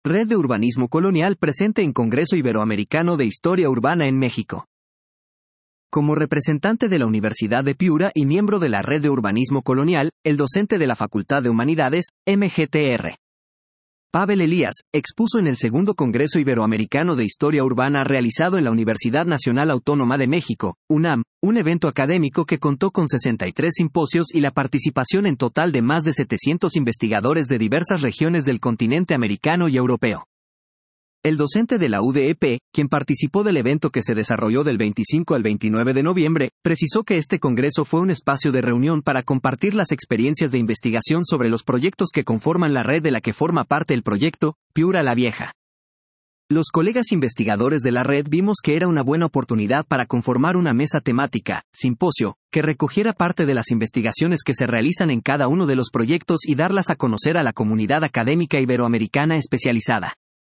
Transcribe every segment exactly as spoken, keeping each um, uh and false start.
Red de Urbanismo Colonial presente en Congreso Iberoamericano de Historia Urbana en México. Como representante de la Universidad de Piura y miembro de la Red de Urbanismo Colonial, el docente de la Facultad de Humanidades, M G T R. Pavel Elías, expuso en el segundo Congreso Iberoamericano de Historia Urbana realizado en la Universidad Nacional Autónoma de México, UNAM, un evento académico que contó con sesenta y tres simposios y la participación en total de más de setecientos investigadores de diversas regiones del continente americano y europeo. El docente de la U D E P, quien participó del evento que se desarrolló del veinticinco al veintinueve de noviembre, precisó que este congreso fue un espacio de reunión para compartir las experiencias de investigación sobre los proyectos que conforman la red de la que forma parte el proyecto, Piura la Vieja. Los colegas investigadores de la red vimos que era una buena oportunidad para conformar una mesa temática, simposio, que recogiera parte de las investigaciones que se realizan en cada uno de los proyectos y darlas a conocer a la comunidad académica iberoamericana especializada.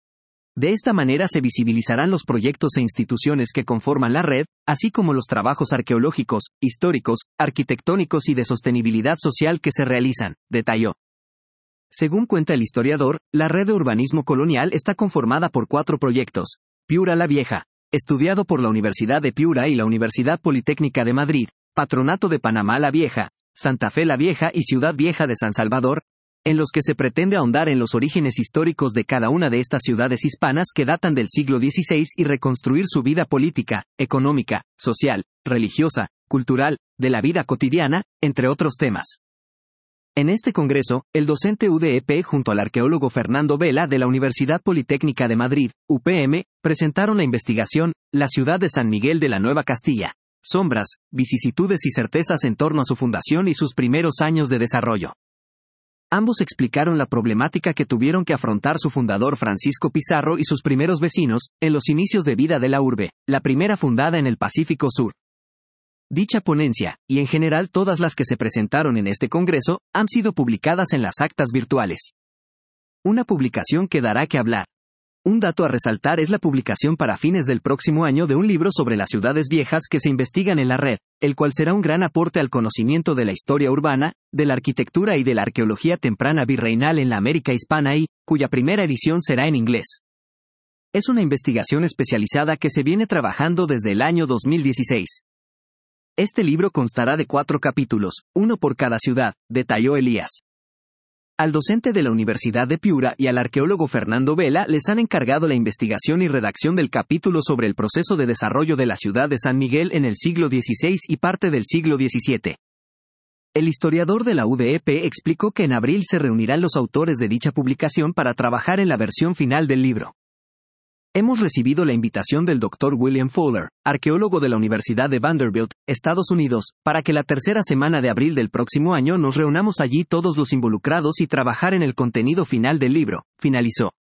De esta manera se visibilizarán los proyectos e instituciones que conforman la red, así como los trabajos arqueológicos, históricos, arquitectónicos y de sostenibilidad social que se realizan, detalló. Según cuenta el historiador, la Red de Urbanismo Colonial está conformada por cuatro proyectos: Piura la Vieja, estudiado por la Universidad de Piura y la Universidad Politécnica de Madrid, Patronato de Panamá la Vieja, Santa Fe la Vieja y Ciudad Vieja de San Salvador, en los que se pretende ahondar en los orígenes históricos de cada una de estas ciudades hispanas que datan del siglo dieciséis y reconstruir su vida política, económica, social, religiosa, cultural, de la vida cotidiana, entre otros temas. En este congreso, el docente U D E P junto al arqueólogo Fernando Vela de la Universidad Politécnica de Madrid, U P M, presentaron la investigación La ciudad de San Miguel de la Nueva Castilla, sombras, vicisitudes y certezas en torno a su fundación y sus primeros años de desarrollo. Ambos explicaron la problemática que tuvieron que afrontar su fundador Francisco Pizarro y sus primeros vecinos, en los inicios de vida de la urbe, la primera fundada en el Pacífico Sur. Dicha ponencia, y en general todas las que se presentaron en este congreso, han sido publicadas en las actas virtuales. Una publicación que dará que hablar. Un dato a resaltar es la publicación para fines del próximo año de un libro sobre las ciudades viejas que se investigan en la red, el cual será un gran aporte al conocimiento de la historia urbana, de la arquitectura y de la arqueología temprana virreinal en la América hispana y, cuya primera edición será en inglés. Es una investigación especializada que se viene trabajando desde el año dos mil dieciséis. Este libro constará de cuatro capítulos, uno por cada ciudad, detalló Elías. Al docente de la Universidad de Piura y al arqueólogo Fernando Vela les han encargado la investigación y redacción del capítulo sobre el proceso de desarrollo de la ciudad de San Miguel en el siglo dieciséis y parte del siglo diecisiete. El historiador de la U D E P explicó que en abril se reunirán los autores de dicha publicación para trabajar en la versión final del libro. Hemos recibido la invitación del doctor William Fowler, arqueólogo de la Universidad de Vanderbilt, Estados Unidos, para que la tercera semana de abril del próximo año nos reunamos allí todos los involucrados y trabajar en el contenido final del libro, finalizó.